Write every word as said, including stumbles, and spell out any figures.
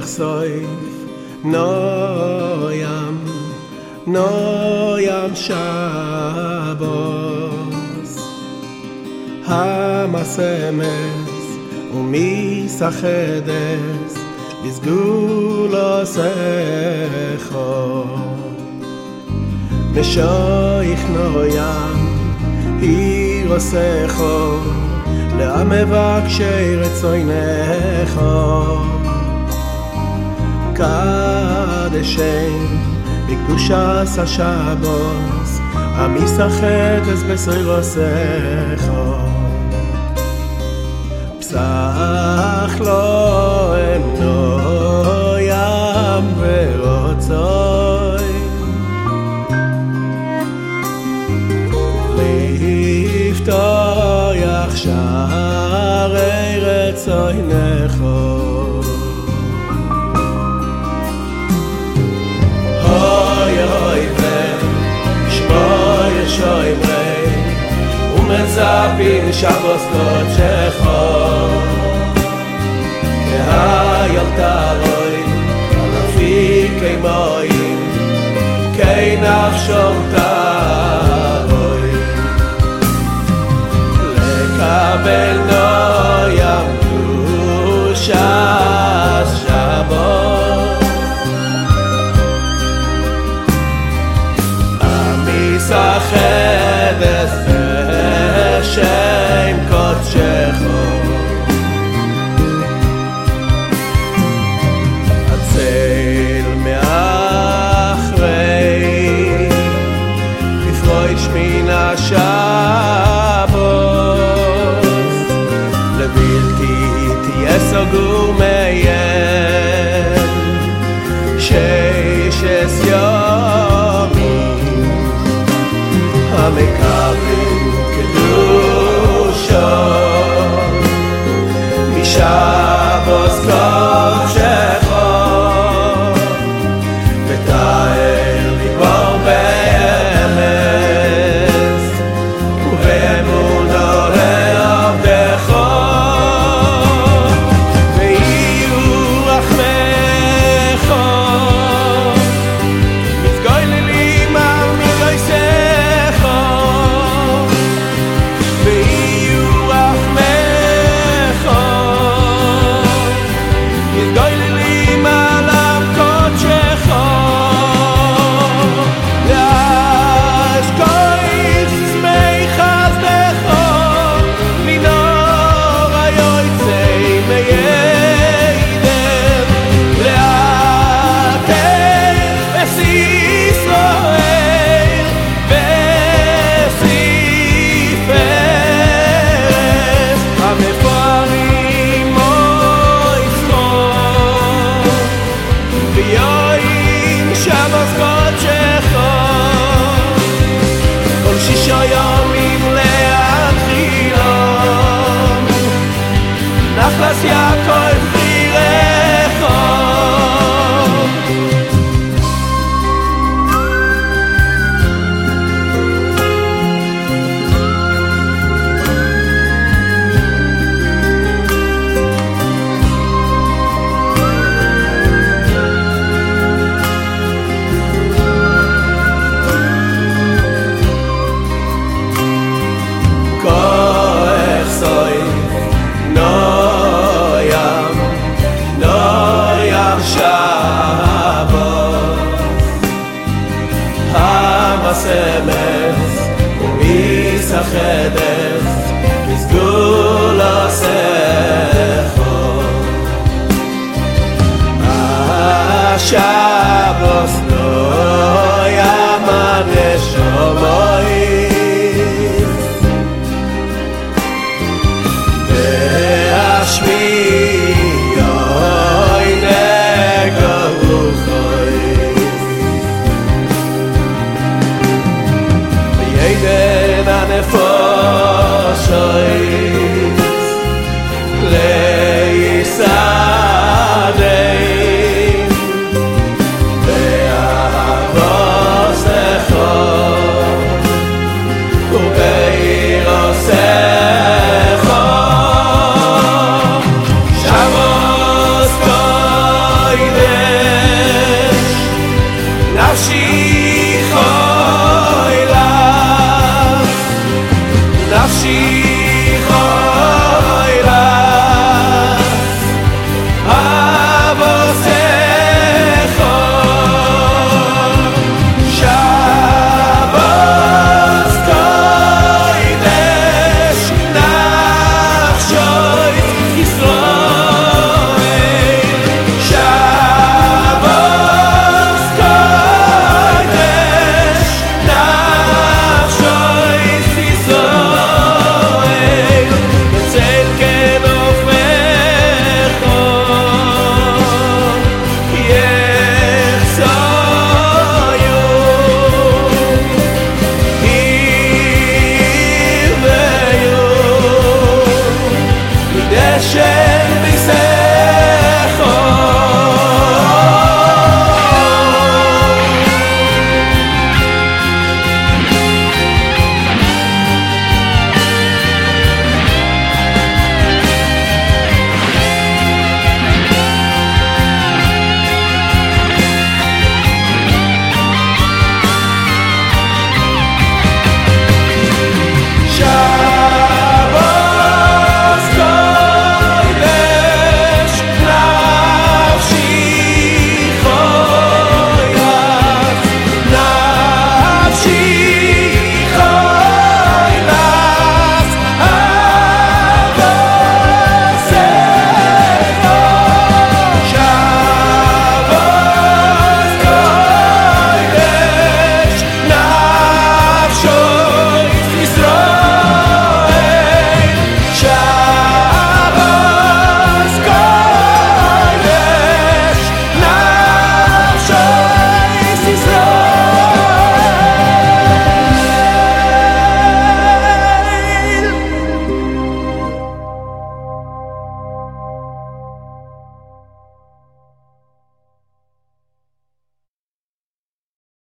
soif noyam noyam Shabbos hamasemes umisachedes bizgulosecho meshoich noyam hirosecho לעמבקשי רצוינך קדשם בקדושת השבוס המשחקת בסוירוסך פסח לא אמנו ים ורוצוי לפתוח שערי רצוינך הוי הוי ושמוי שוימרי ומצפים שבוס קודשך והילתה רוי אלפי כמוים כי נפשום תרוי לקבל נוים קדושת שבוס המשחקת בשם קודשך הצל מאחרי לפרוש מן השבוס לבלתי תהיה סגור מיין ששת ימים המקבלים קדושו משבוס קודשך ותאר ליבו באמס ובאמונו לעבדך ויהיו רחמך מתגוללים על מגייסך ויהיו רחמך מתגוללים על קודשך להשכיח שמי חסדך מנור היוצא מידם לאתר את ישראל בספרס המפוארים מויסחו ויואים שבוס קודשך כל שישה ימים להתחילם נחלת יעקב חירך כוח סויף נוים נוים שבוס המסמס ומיסחדס מסגולוסך השבוס נוים הנשמה